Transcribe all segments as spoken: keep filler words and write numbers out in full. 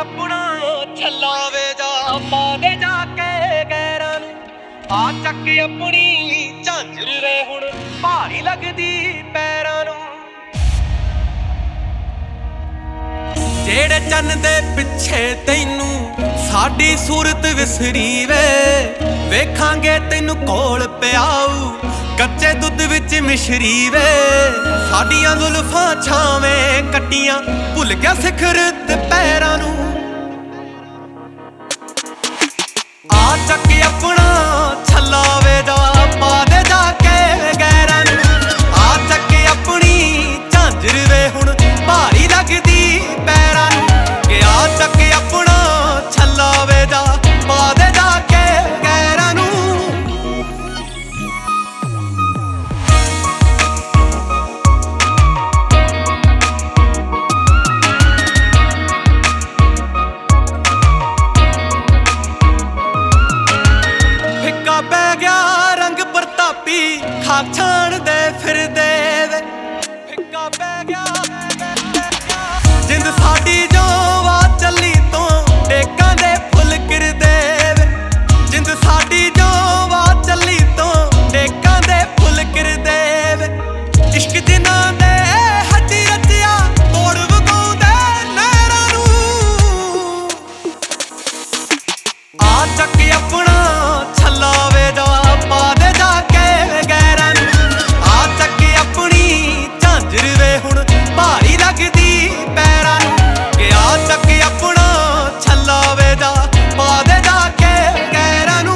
अपना छलावे जा पादे जाके गैरां नूं आ चक अपनी झांझर वे हुण भारी लगदी पैरां नूं। जेड़े चन्न दे पिछे तैनू साडी सूरत विसरी वे वेखांगे तैनू कोल पिआऊ कच्चे दुध विच मिश्री वे। साडियां जुल्फां छावें कट्टियां भुल गया सिखर ते पैरां नूं। आ चक अपना छलावे जा पादे जाके गैरां नूं आ चक अपनी झांझर वे हुण भारी लगदी पैरां नूं। कि आ चक अपना छलावे जा पादे जाके गैरां नूं। फिक्का पै गया रंग प्रतापी खाक छाणदे फिरदे वे। फिक्का पै गया जिंद साडी जो वा चली तो टेकां दे फुल किरदे वे। जिंद साडी जो वा चली तो टेकां दे फुल किरदे वे। इश्क जिन्हां दे हजी रचिया तोड़ वगाउंदे नहरां नूं। आ चक अपना छलावे जा पादे जाके गैरां नूं आ चक अपनी झांझर वे हुण भारी लगदी पैरां नूं। कि आ चक अपना छलावे जा पादे जाके गैरां नूं।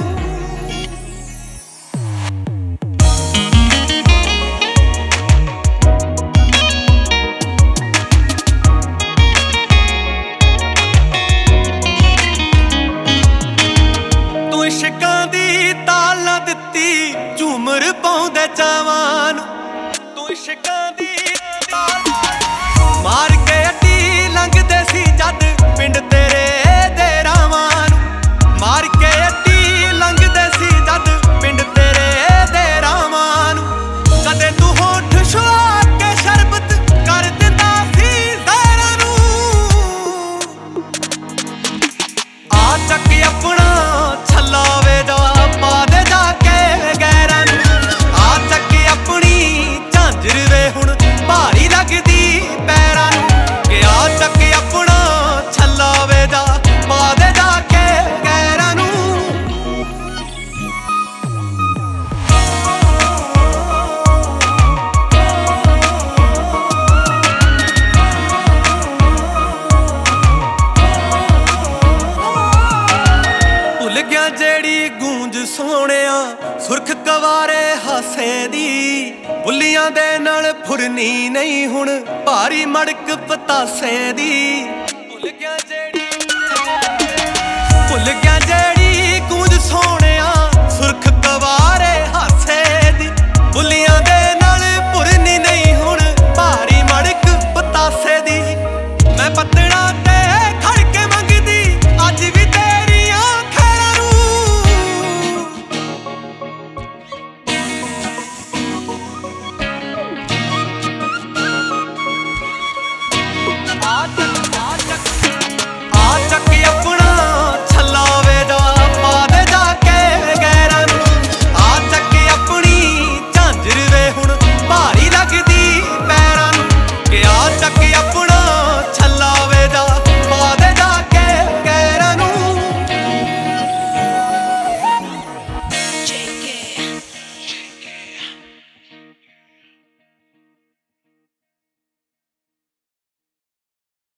तू इश्कां दी ताल ना दित्ती झूमर पाउंदे चावां नूं। तू इश्कां दी ताल मार के अड्डी लंघदे सी जद पिंड तेरे दे रावां नूं। मार के अड्डी लंघदे सी जद पिंड तेरे दे रावां नूं। कदे तू होठ छुआ के शरबत कर दिंदा सी ज़हरां नूं। आ चक अपना छलावे जा पादे जाके गैरां नूं आ चक अपनी झांझर वे हुण भारी लगदी पैरां नूं। कि आ चक अपना छलावे जा पादे जाके गैरां नूं। भुल गया जेड़ी गूंज सोहणिया सुरख कवारे हासे दी। बुलियां दे नाल फुरनी नहीं हुण भारी मड़क पतासे दी। भुल गया जेड़ी भुल गया जेड़ी